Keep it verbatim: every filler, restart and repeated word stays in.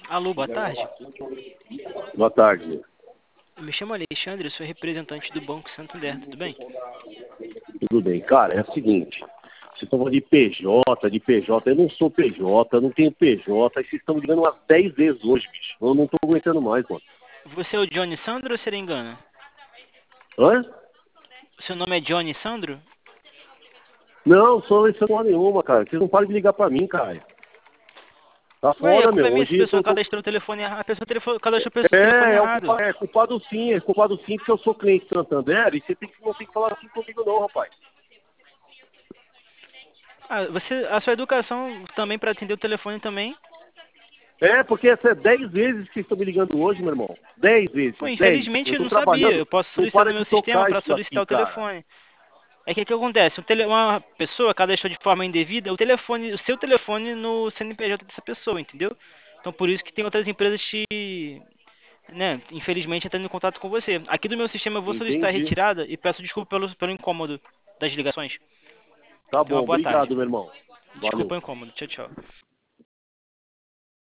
Alô, boa tarde. Boa tarde. Eu me chamo Alexandre, eu sou representante do Banco Santander, tudo bem? Tudo bem. Cara, é o seguinte. Vocês estão falando de P J, de P J. Eu não sou P J, eu não tenho P J. E vocês estão me ligando umas dez vezes hoje, bicho. Eu não tô aguentando mais, mano. Você é o Johnny Sandro ou será engano? Hã? O seu nome é Johnny Sandro? Não, sou isso não nenhuma, cara. Vocês não param de ligar pra mim, cara. Tá Ué, a foda, culpa é meu. minha se a Hoje eu pessoa tô... tô- cadastrou o telefone errado. A pessoa telefone, cadastrou o telefone É, é, o errado. culpa, é culpado sim, é culpado sim, porque eu sou cliente Santander e você tem que, não tem que falar assim comigo não, rapaz. Ah, você, a sua educação também para atender o telefone também? É, porque essa é dez vezes que vocês estão me ligando hoje, meu irmão. Dez vezes, Pô, dez. infelizmente Eu eu tô não sabia. trabalhando, Eu posso não solicitar no para meu de sistema tocar para isso daqui, solicitar o cara. telefone. É que o que acontece? Um tele- uma pessoa cadastrou de forma indevida o telefone, o seu telefone no C N P J dessa pessoa, entendeu? Então por isso que tem outras empresas te, né, infelizmente entrando em contato com você. Aqui do meu sistema eu vou solicitar a Entendi. retirada e peço desculpa pelo, pelo incômodo das ligações. Tá Tenha uma bom, boa tarde. obrigado, meu irmão. Desculpa Valeu. o incômodo. Tchau, tchau.